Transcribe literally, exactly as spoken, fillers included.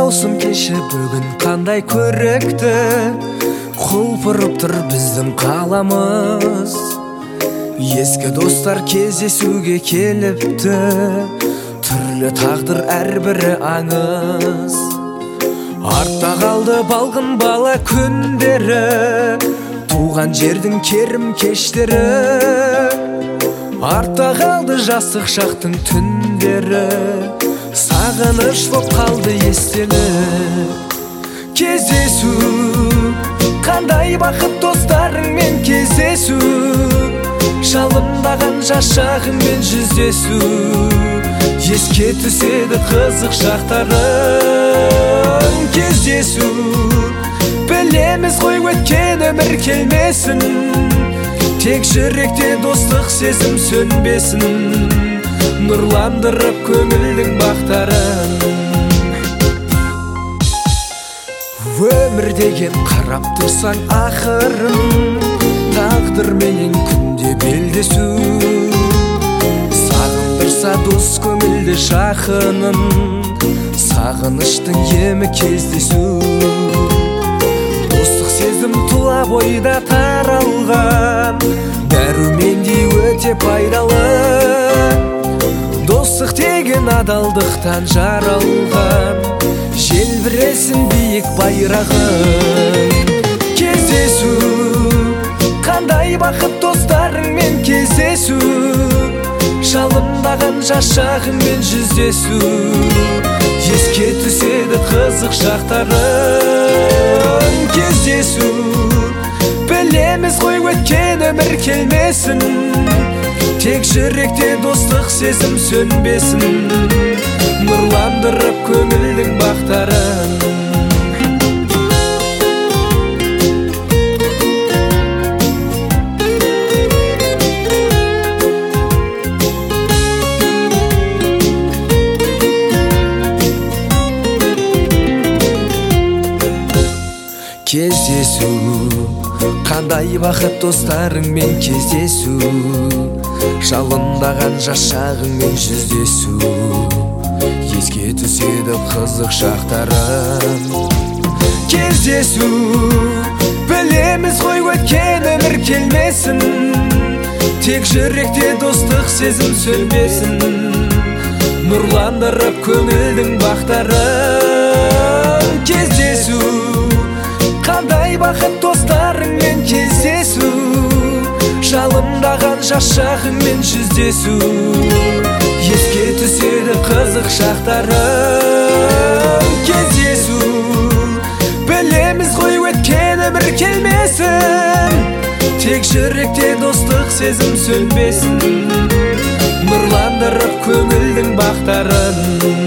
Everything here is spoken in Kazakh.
маусым кеші бүгін қандай көрікті, құлпырып тұр біздің қаламыз. Ескі достар кездесуге келіпті, түрлі тағдыр әрбірі аңыз. Артта қалды балғын бала күндері, туған жердің керім кештері. Артта қалды жастық шақтың түндері, сағыныш боп қалды естелік. Кездесу, қандай бақыт достарыңмен кездесу, шалымдаған жас шағыңмен жүздесу. Еске түседі қызық шақтарың. Кездесу, білеміз ғой өткен өмір келмесін, тек жүректе достық сезім сөнбесін, нұрландырып көңілдің бақтарын. Өмір деген қарап тұрсаң ақырын, тағдырменен күнде белдесу. Сағындырса дос көңілді жақынын, сағыныштың емі кездесу. Достық сезім тұла бойда таралған, дәрумендей өте пайдалы. Достық деген адалдықтан жаралған, желбіресін биік байрағын. Кездесу, қандай бақыт достарыңмен кездесу, шалымдаған жас шағыңмен жүздесу. Еске түседі қызық шақтарың. Кездесу, білеміз ғой өткен өмір келмесін, тек жүректе достық сезім сөнбесін, нұрландырып көңілдің бақтарын. Кездесу, қандай бақыт достарыңмен кездесу, жалындаған жас шағыңмен жүздесу. Еске түседі қызық шақтарың. Кездесу, білеміз ғой өткен өмір келмесін, тек жүректе достық сезім сөнбесін, нұрландырып көңілдің бақтарын. Кездесу, қандай бақыт достарыңмен кездесу, жалындаған жас шағыңмен жүздесу. Еске түседі қызық шақтарың. Кездесу, білеміз ғой өткен өмір келмесін, тек жүректе достық сезім сөнбесін, нұрландырып көңілдің бақтарын.